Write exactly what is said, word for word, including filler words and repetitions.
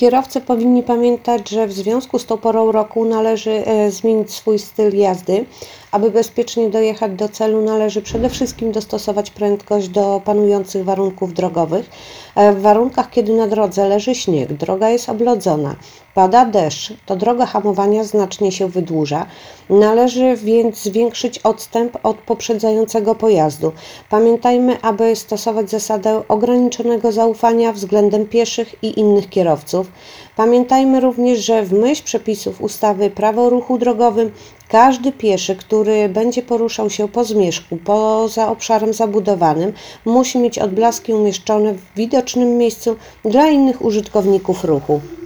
Kierowcy powinni pamiętać, że w związku z tą porą roku należy e, zmienić swój styl jazdy. Aby bezpiecznie dojechać do celu, należy przede wszystkim dostosować prędkość do panujących warunków drogowych. E, W warunkach, kiedy na drodze leży śnieg, droga jest oblodzona, pada deszcz, to droga hamowania znacznie się wydłuża. Należy więc zwiększyć odstęp od poprzedzającego pojazdu. Pamiętajmy, aby stosować zasadę ograniczonego zaufania względem pieszych i innych kierowców. Pamiętajmy również, że w myśl przepisów ustawy Prawo o ruchu drogowym każdy pieszy, który będzie poruszał się po zmierzchu poza obszarem zabudowanym, musi mieć odblaski umieszczone w widocznym miejscu dla innych użytkowników ruchu.